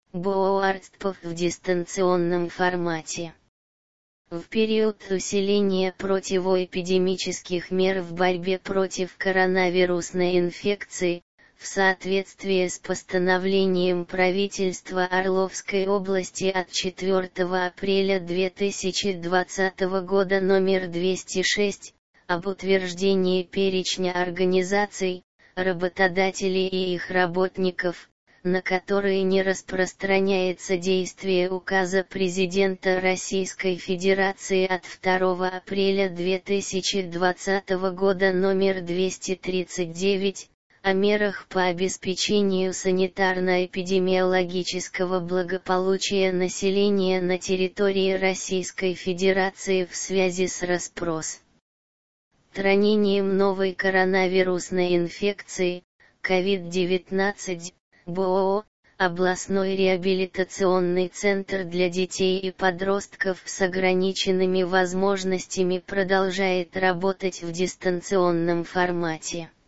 БОАРСТП в дистанционном формате. В период усиления противоэпидемических мер в борьбе против коронавирусной инфекции, в соответствии с постановлением правительства Орловской области от 4 апреля 2020 года номер 206, об утверждении перечня организаций, работодателей и их работников, на которые не распространяется действие указа Президента Российской Федерации от 2 апреля 2020 года номер 239, о мерах по обеспечению санитарно-эпидемиологического благополучия населения на территории Российской Федерации в связи с распространением новой коронавирусной инфекции, COVID-19, БОО, областной реабилитационный центр для детей и подростков с ограниченными возможностями продолжает работать в дистанционном формате.